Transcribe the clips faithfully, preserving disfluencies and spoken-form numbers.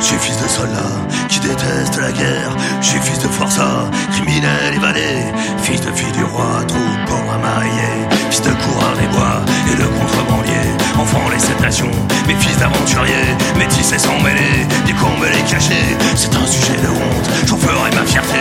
suis fils de soldat qui déteste la guerre. Je suis fils de forçat, criminel évadé. Fils de fille du roi, troupe pauvre à marier. Fils de coureur des bois et de contrebandier. Enfant les sept nations, mes fils d'aventuriers. Métis et sans mêler, du comble les cachés. C'est un sujet de honte, j'en ferai ma fierté.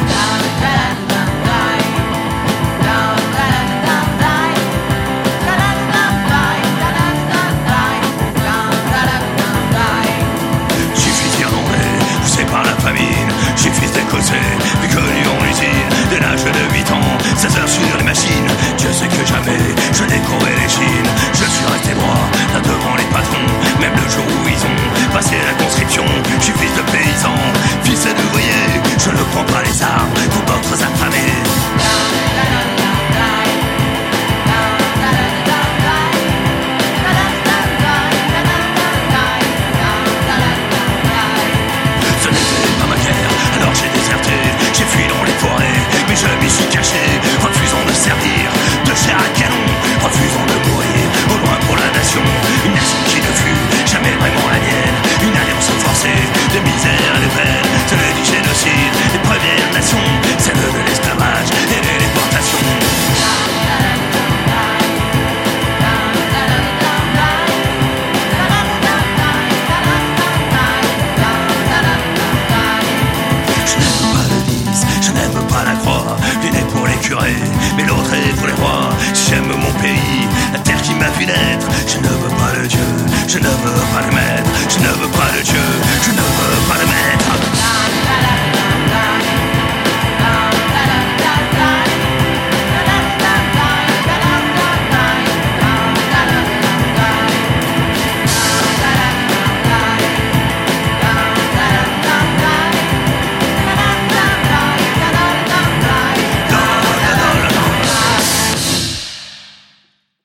Par la famine, je suis fils d'écossais, puis connu en usine, dès l'âge de huit ans, seize heures sur les machines. Dieu sait que jamais je n'ai couré les chines. Je suis resté droit, là devant les patrons, même le jour où ils ont passé la conscription. Je suis fils de paysan, fils d'ouvrier, je ne prends pas les armes pour d'autres affamés. J'ai fui dans les forêts, mais je m'y suis caché, refusant de servir de chair à canon, refusant de mourir au loin pour la nation. Une nation qui ne fut jamais vraiment la mienne, une alliance forcée de misère et de peine. Celle du génocide des premières nations, celle de l'esclavage et des déportations. Mais l'autre est pour les rois. J'aime mon pays, la terre qui m'a vu naître. Je ne veux pas le Dieu, je ne veux pas le maître. Je ne veux pas le Dieu, je ne